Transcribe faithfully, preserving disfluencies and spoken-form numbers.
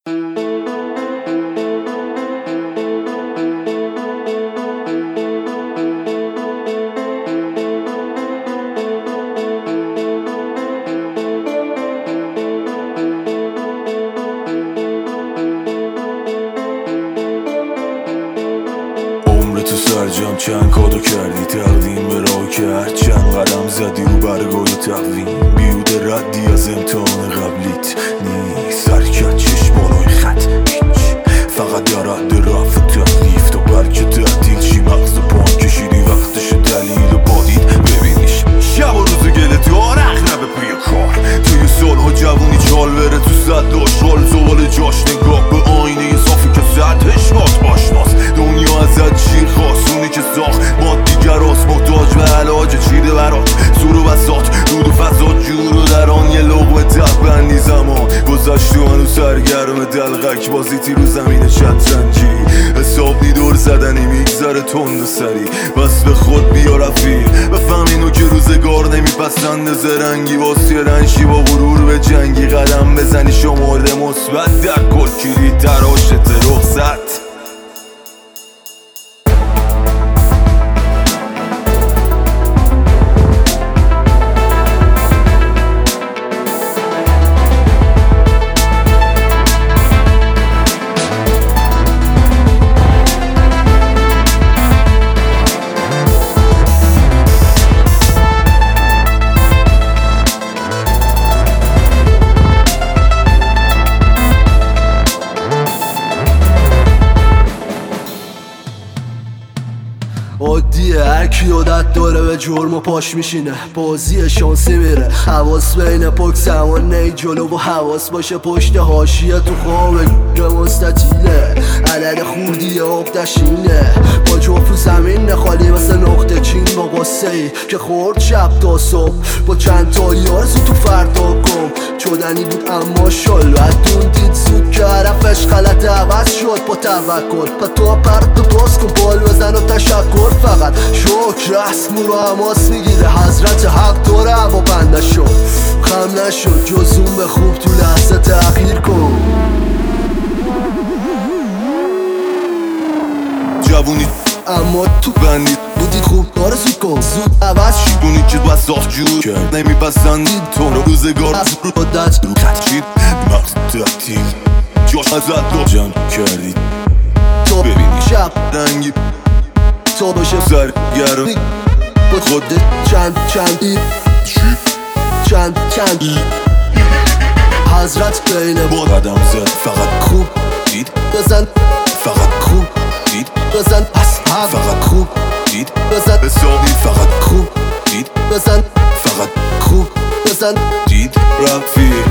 تو سرجم چند کادو کردی تقدیم به راه کرد چند قدم زدی رو برگاه تقویم بیوده ردی از امتحان قبلیت نیست حرکت چشمانای خط هیچ فقط در حد رفت تکلیف تا بلکه تعطیل چی مغز پان کشیدی وقتش دلیل و بادید ببینیش شب و روز گله دارخ نبه پی کار توی سالها جوونی چال بره تو صد داشال زوال جاش نگاه به آینه اضافی که زدش بات باشناس دنیا ازت چی خواست اونی که ساخت ما دیگر راست محتاج به علاج چیده برات سور و بسات دود و فضا جور و در آن یه لقمه تقبندی زمان گذشت و هنو سرگرم دلغک بازی تی رو زمین شطرنجی حساب نی دور زدنی میگذره تند و سری بس به خود بیا رفیق بفهم اینو که روزگار نمیپسنده زرنگی واسه رنشی با غرور به جنگی قدم بزنی شمارده مثبت در کل کلید تراشت رخصت عادیه هرکی عادت داره به جرم و پاش میشینه بازی شانسی میره حواس بین پک زمان نی جلو و حواس باشه پشت حاشیه تو خواب گه مستطیله عدد خوردی عقدشینه با جفت رو زمین خالی مثل نقطه چین با قصه ای که خورد شب تا صبح با چند تا یارزو تو فردا کن چودنی بود اما شل بدون دید زود که حرفش غلط عوض شد با توکل و تو پرد و باز کن بال بزن و تشکر فقط شکر رسم رو حماس میگیره حضرت حق داره هوا بنده شد خم نشد جز اون به خوب تو لحظه تغییر کن جوونی اما تو بندی بودی خوب آرزو کن زود عوض شد اونی که بساخت جور کرد نمیپسندید تو رو روزگار از رو دست رو خط شید مغز تعطیل جاش ازت دو جمع کردید تو ببینی شب رنگی تو باشه سرگرم با خودت چند چندی چند چندی حضرت بین با قدم زد فقط خوب دید بزن فقط خوب دید بزن پس هم فقط خوب دید بزن حسابی فقط خوب دید بزن فقط خوب بزن دید رفیق